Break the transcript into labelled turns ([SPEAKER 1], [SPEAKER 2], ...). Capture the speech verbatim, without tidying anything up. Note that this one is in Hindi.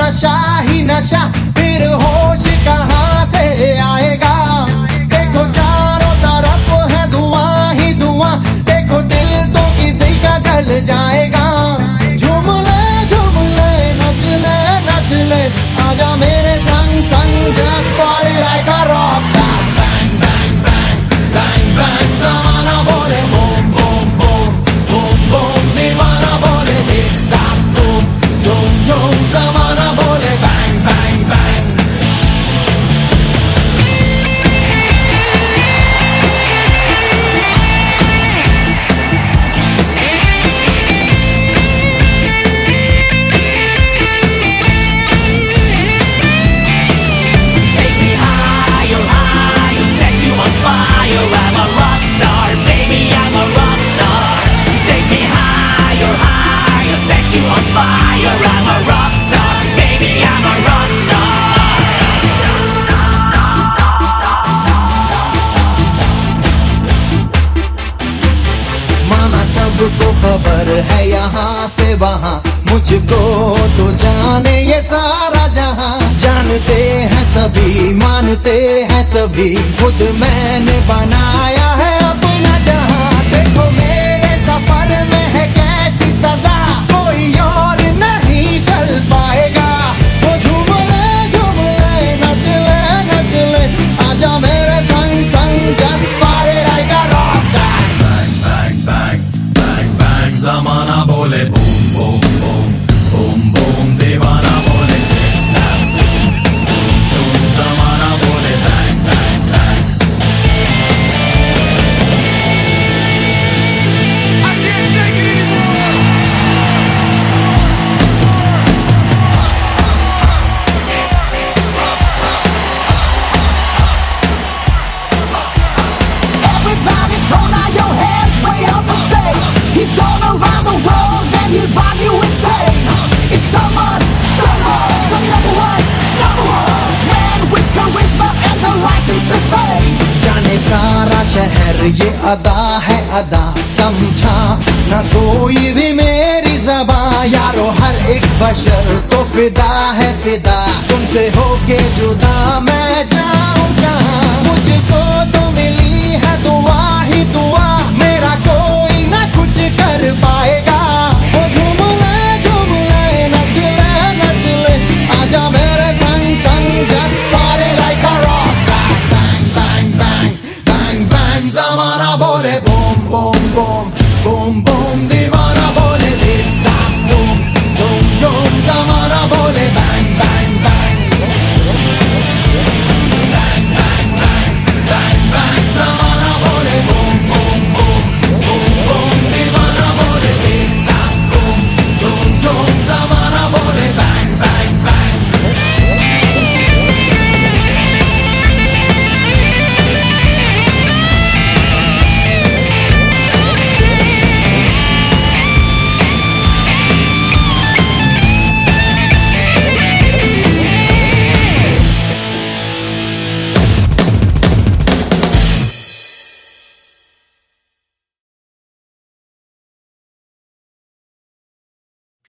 [SPEAKER 1] नशा ही नशा, फिर होश कहाँ से आएगा। देखो चारों तरफ है धुआं ही धुआं, देखो दिल तो किसी का जल जाएगा। झूम ले झूम ले नच ले नच ले, आजा मेरे संग संग, just party like a rockstar। Bang bang bang bang bang, ज़माना बोले boom boom boom boom boom, दीवाना बोले tic tac boom boom boom, ज़माना बोले bang bang bang। सबको खबर है यहाँ से वहाँ, मुझको तो जाने ये सारा जहाँ। जानते हैं सभी मानते हैं सभी, खुद मैंने बनाया है अपना जहाँ। देखो मेरे सफर में है कैसी सजा, कोई और नहीं चल पाएगा। वो झूम ले झूम ले नच ले नच ले, आजा मेरे संग संग, just party like a rockstar।
[SPEAKER 2] ज़माना बोले boom boom boom boom boom, दीवाना बोले टिक टैक टूम टूम टूम, ज़माना बोले bang bang bang. I can't take it anymore।
[SPEAKER 3] Everybody throw now your hands way up and say, he's gone around the world and he'll drive you insane. It's someone, someone, the number one, number one man with charisma and the license to fame।
[SPEAKER 1] जाने सारा शहर ये अदा है अदा, समझा न कोई भी मेरी ज़बां। यारो हर एक बशर तो फिदा है फिदा, तुमसे होके जुदा मैं